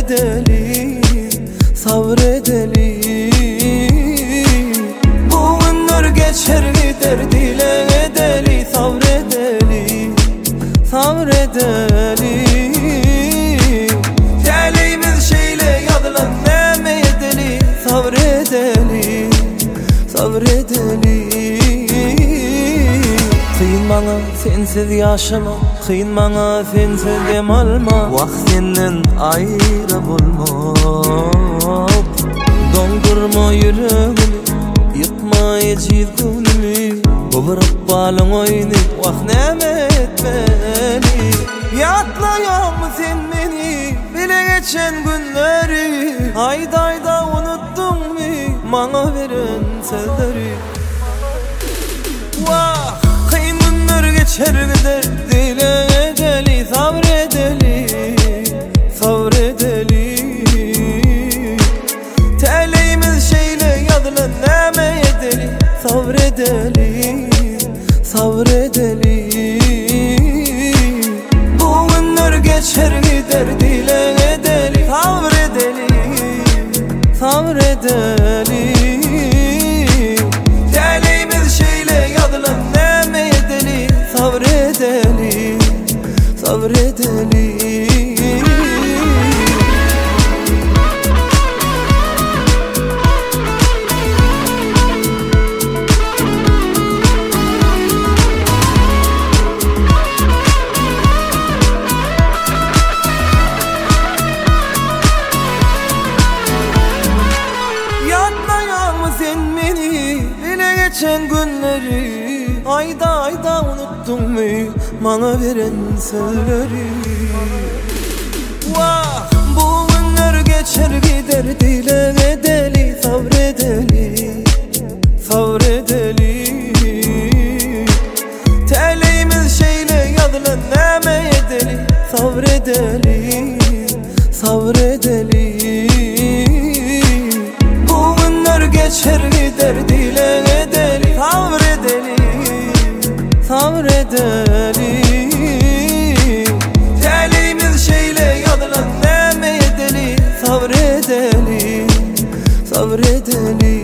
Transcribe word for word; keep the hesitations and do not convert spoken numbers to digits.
sabredeli, sabredeli. Bu günler geçer gider, dile edeli, sabredeli, sabredeli. Delimiz şeyle yadılan neme edeli, sabredeli, sabredeli. Kıyın bana sensiz yaşama, kıyın bana sensiz dem alma. Vakt senden ayrı bulma. Dondurma yüreğimi, yıkma eciz günümü. Bırak balın oynayıp vakt neme etmeli. Yatlayan mı sen beni, bile geçen günleri. Ayda ayda unuttun mu bana veren sözleri? Vah, kıyın günler geçer gider, dile edeli, sabredeli, sabredeli. Teleğimiz şeyle yadılan neme edeli, sabredeli, sabredeli. Bu günler geçer gider, dile edeli, sabredeli, sabredeli. Teleğimiz şeyle yadılan neme edeli, sabredeli, sabredeli. Geçen günleri, ayda ayda unuttun mu bana veren sözleri? Vah, bu günler geçer gider, dile edeli, sabredeli, sabredeli. Teleğimiz şeyle yadılan neme edeli, sabredeli, sabredeli. Bu günler geçer gider, dile edeli, sabredeli, sabredeli. Teleğimiz şeyle yadılan neme edeli, sabredeli, sabredeli.